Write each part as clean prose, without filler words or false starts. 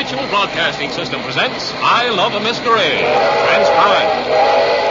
Mutual Broadcasting System presents I Love a Mystery. Transcribed.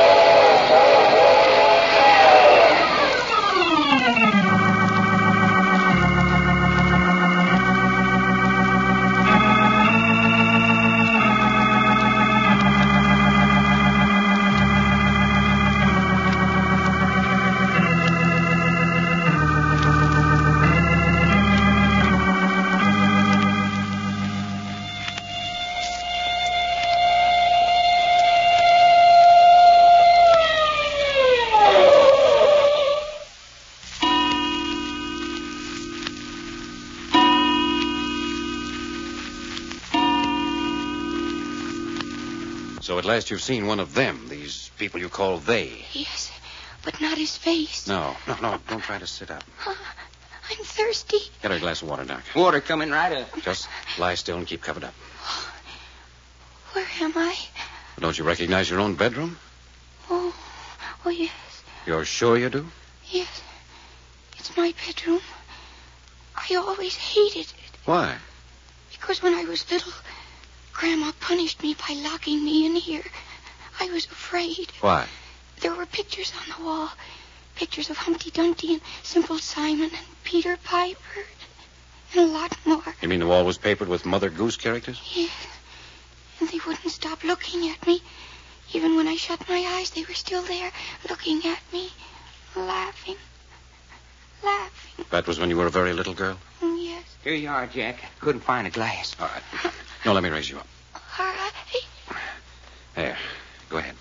So at last you've seen one of them, these people you call they. Yes, but not his face. No, don't try to sit up. I'm thirsty. Get her a glass of water, Doc. Water coming right up. Just lie still and keep covered up. Where am I? Don't you recognize your own bedroom? Oh, yes. You're sure you do? Yes, it's my bedroom. I always hated it. Why? Because when I was little, Grandma punished me by locking me in here. I was afraid. Why? There were pictures on the wall. Pictures of Humpty Dumpty and Simple Simon and Peter Piper and a lot more. You mean the wall was papered with Mother Goose characters? Yes. And they wouldn't stop looking at me. Even when I shut my eyes, they were still there, looking at me, laughing. That was when you were a very little girl? Yes. Here you are, Jack. Couldn't find a glass. All right. No, let me raise you up. All right. There. Go ahead.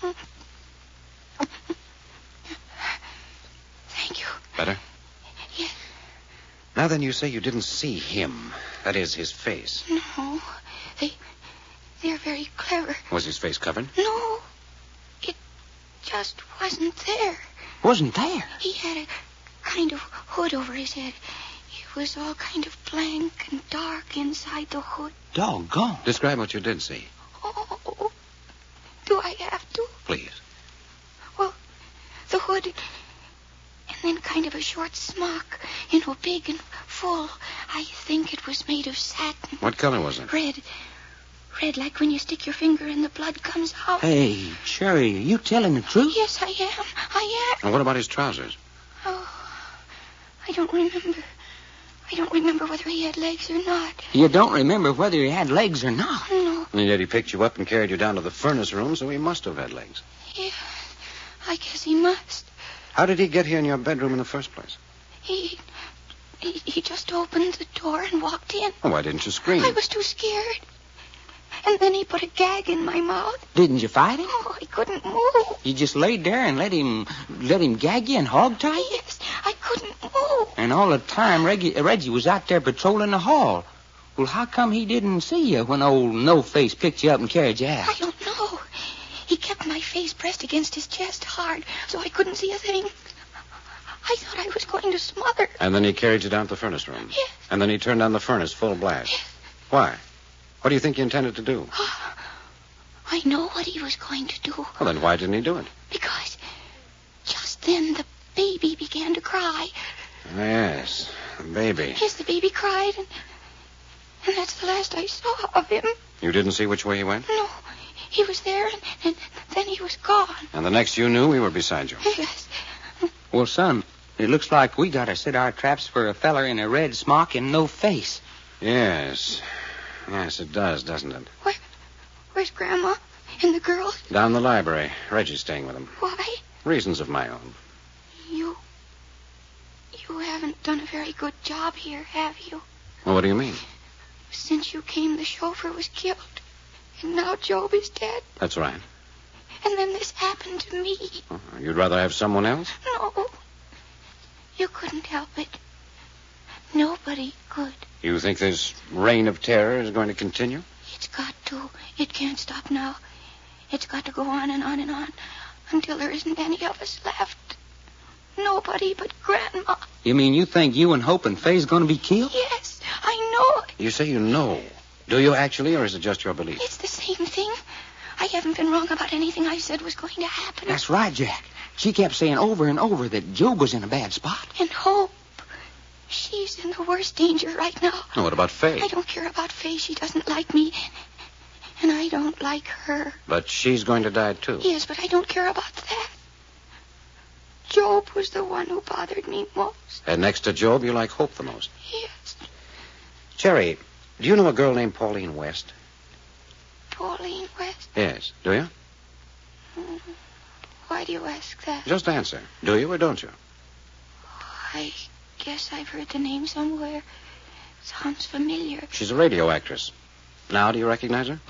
Thank you. Better? Yes. Now then, you say you didn't see him. That is, his face. No. They're very clever. Was his face covered? No. It just wasn't there. Wasn't there? He had a kind of hood over his head. It was all kind of blank and dark inside the hood. Doggone. Describe what you did see. Oh, do I have to? Please. Well, the hood, and then kind of a short smock, big and full. I think it was made of satin. What color was it? Red. Red, like when you stick your finger and the blood comes out. Hey, Sherry, are you telling the truth? Yes, I am. And what about his trousers? Oh, I don't remember. I don't remember whether he had legs or not. You don't remember whether he had legs or not? No. And yet he picked you up and carried you down to the furnace room, so he must have had legs. Yeah, I guess he must. How did he get here in your bedroom in the first place? He just opened the door and walked in. Well, why didn't you scream? I was too scared. And then he put a gag in my mouth. Didn't you fight him? Oh, I couldn't move. You just laid there and let him gag you and hog tie you? Yes, I couldn't move. And all the time, Reggie was out there patrolling the hall. Well, how come he didn't see you when old No-Face picked you up and carried you out? I don't know. He kept my face pressed against his chest hard, so I couldn't see a thing. I thought I was going to smother. And then he carried you down to the furnace room? Yes. And then he turned on the furnace full blast? Yes. Why? What do you think he intended to do? I know what he was going to do. Well, then why didn't he do it? Because just then the baby began to cry. Yes, the baby. Yes, the baby cried, and that's the last I saw of him. You didn't see which way he went? No, he was there, and then he was gone. And the next you knew, we were beside you. Yes. Well, son, it looks like we got to set our traps for a feller in a red smock and no face. Yes. Yes, it does, doesn't it? Where's Grandma and the girls? Down the library. Reggie's staying with them. Why? Reasons of my own. You haven't done a very good job here, have you? Well, what do you mean? Since you came, the chauffeur was killed. And now Job is dead. That's right. And then this happened to me. You'd rather have someone else? No. You couldn't help it. Nobody could. You think this reign of terror is going to continue? It's got to. It can't stop now. It's got to go on and on and on until there isn't any of us left. Nobody but Grandma. You mean you think you and Hope and Faye's going to be killed? Yes, I know it. You say you know. Do you actually, or is it just your belief? It's the same thing. I haven't been wrong about anything I said was going to happen. That's right, Jack. She kept saying over and over that Job was in a bad spot. And Hope. She's in the worst danger right now. Oh, what about Faye? I don't care about Faye. She doesn't like me. And I don't like her. But she's going to die, too. Yes, but I don't care about that. Job was the one who bothered me most. And next to Job, you like Hope the most. Yes. Cherry, do you know a girl named Pauline West? Pauline West? Yes. Do you? Why do you ask that? Just answer. Do you or don't you? I guess I've heard the name somewhere. Sounds familiar. She's a radio actress. Now, do you recognize her?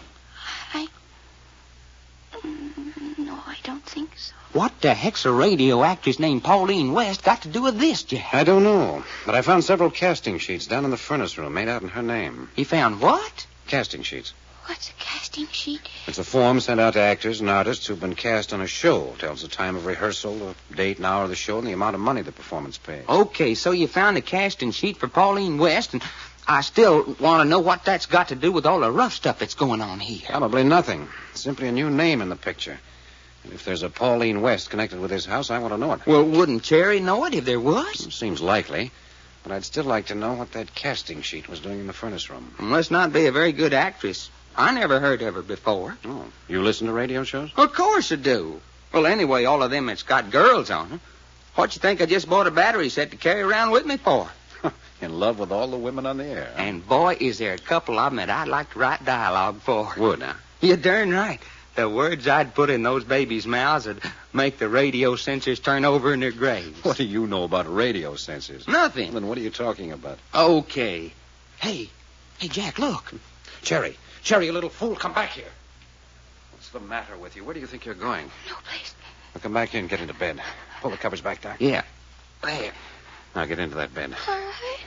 No, I don't think so. What the heck's a radio actress named Pauline West got to do with this, Jack? I don't know, but I found several casting sheets down in the furnace room made out in her name. You found what? Casting sheets. What's a casting sheet? It's a form sent out to actors and artists who've been cast on a show. Tells the time of rehearsal, the date and hour of the show, and the amount of money the performance pays. Okay, so you found a casting sheet for Pauline West, and I still want to know what that's got to do with all the rough stuff that's going on here. Probably nothing. Simply a new name in the picture. And if there's a Pauline West connected with this house, I want to know it. Well, wouldn't Cherry know it if there was? Seems likely. But I'd still like to know what that casting sheet was doing in the furnace room. Must not be a very good actress. I never heard of her before. Oh, you listen to radio shows? Of course I do. Well, anyway, all of them that's got girls on them. What you think I just bought a battery set to carry around with me for? In love with all the women on the air. Huh? And, boy, is there a couple of them that I'd like to write dialogue for. Would, huh? You're darn right. The words I'd put in those babies' mouths would make the radio censors turn over in their graves. What do you know about radio censors? Nothing. Then what are you talking about? Okay. Hey, Jack, look. Cherry, you little fool, come back here. What's the matter with you? Where do you think you're going? No place. Now come back here and get into bed. Pull the covers back, Doc. Yeah. There. Now get into that bed. All right.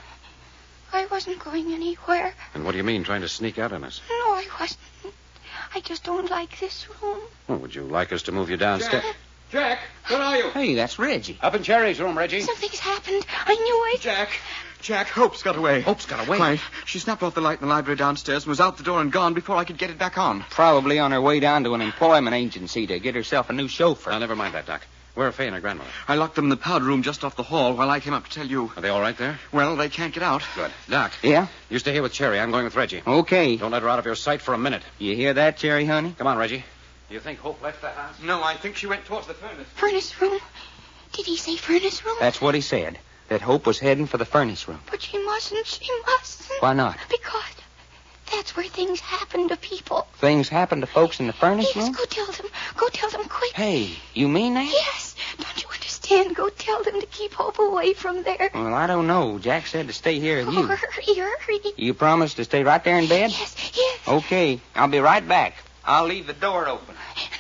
I wasn't going anywhere. And what do you mean, trying to sneak out on us? No, I wasn't. I just don't like this room. Well, would you like us to move you downstairs? Jack, where are you? Hey, that's Reggie. Up in Cherry's room, Reggie. Something's happened. I knew it. Jack, Hope's got away. Hope's got away? Why, she snapped off the light in the library downstairs and was out the door and gone before I could get it back on. Probably on her way down to an employment agency to get herself a new chauffeur. Now, never mind that, Doc. Where are Faye and her grandmother? I locked them in the powder room just off the hall while I came up to tell you. Are they all right there? Well, they can't get out. Good. Doc. Yeah? You stay here with Cherry. I'm going with Reggie. Okay. Don't let her out of your sight for a minute. You hear that, Cherry, honey? Come on, Reggie. Do you think Hope left the house? No, I think she went towards the furnace. Furnace room? Did he say furnace room? That's what he said. That Hope was heading for the furnace room. But she mustn't. She mustn't. Why not? Because that's where things happen to people. Things happen to folks in the furnace Yes, room? go tell them. Go tell them quick. Hey, you mean that? Yes. Don't you understand? Go tell them to keep Hope away from there. Well, I don't know. Jack said to stay here with you. Hurry. You promise to stay right there in bed? Yes. Okay. I'll be right back. I'll leave the door open.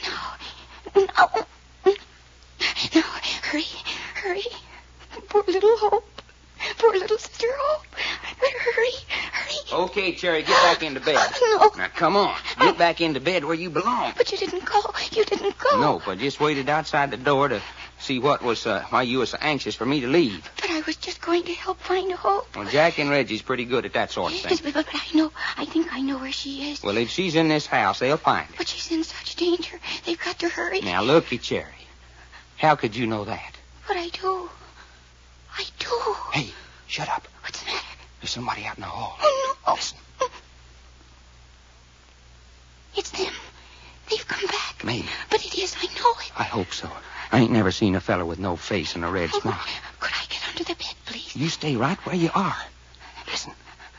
No, hurry. Poor little Hope. Poor little Sister Hope. Hurry. Okay, Cherry, get back into bed. No. Now, come on. Get back into bed where you belong. But you didn't go. No, I just waited outside the door to see why you were so anxious for me to leave. But I was just going to help find Hope. Well, Jack and Reggie's pretty good at that sort of thing. Yes, but I know. I think I know where she is. Well, if she's in this house, they'll find her. But she's in such danger. They've got to hurry. Now, looky, Cherry. How could you know that? But I do. Hey, shut up. What's the matter? There's somebody out in the hall. Oh, no. Listen. It's them. They've come back. Maybe. But it is. I know it. I hope so. I ain't never seen a fella with no face and a red smock. Could I get under the bed, please? You stay right where you are. Listen.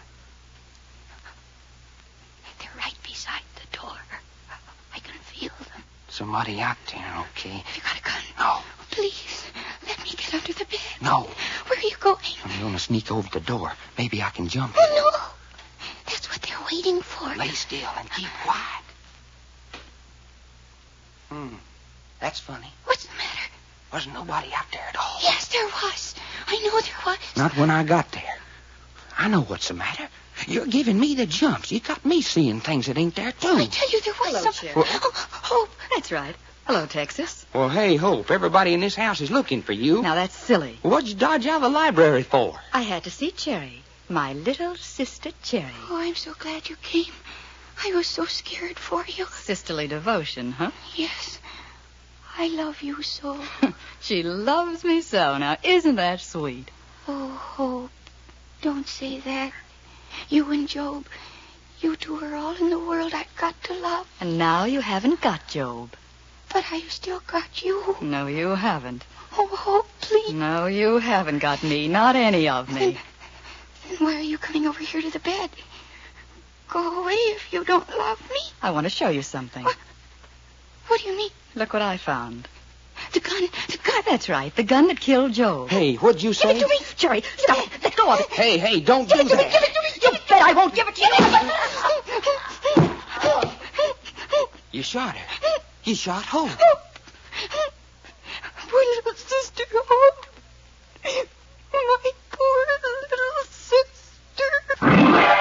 They're right beside the door. I can feel them. Somebody out there, okay? Have you got a gun? No. Please, let me get under the bed. No. Where are you going? I'm going to sneak over the door. Maybe I can jump. Oh, no. That's what they're waiting for. Lay still and keep quiet. That's funny. What's the matter? Wasn't nobody out there at all. Yes, there was. I know there was. Not when I got there. I know what's the matter. You're giving me the jumps. You got me seeing things that ain't there, too. I tell you, there was Hello, some... Cherry. Hope. That's right. Hello, Texas. Well, hey, Hope, everybody in this house is looking for you. Now, that's silly. What'd you dodge out of the library for? I had to see Cherry. My little sister Cherry. Oh, I'm so glad you came. I was so scared for you. Sisterly devotion, huh? Yes. I love you so. She loves me so. Now, isn't that sweet? Oh, Hope. Don't say that. You and Job, you two are all in the world I've got to love. And now you haven't got Job. But I've still got you. No, you haven't. Oh, please. No, you haven't got me. Not any of me. Then why are you coming over here to the bed? Go away if you don't love me. I want to show you something. What do you mean? Look what I found. The gun. That's right. The gun that killed Job. Hey, what'd you say? Give it to me. Jerry, stop it. Let go of it. Hey, don't do Give it to me. that. Give it to me. You bet I won't give it to you. You shot her. You shot Hope. Poor little sister Hope. My poor little sister.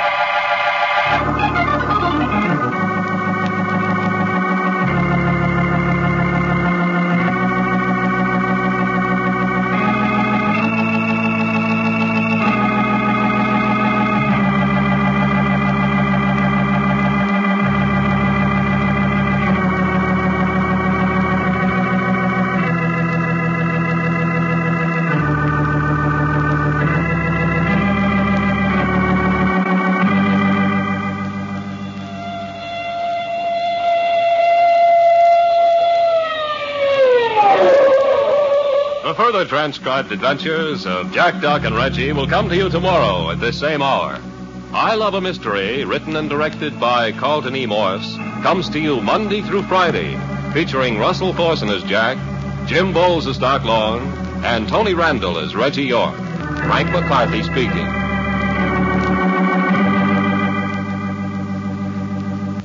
The further transcribed adventures of Jack, Doc, and Reggie will come to you tomorrow at this same hour. I Love a Mystery, written and directed by Carlton E. Morse, comes to you Monday through Friday, featuring Russell Thorson as Jack, Jim Bowles as Doc Long, and Tony Randall as Reggie York. Frank McCarthy speaking.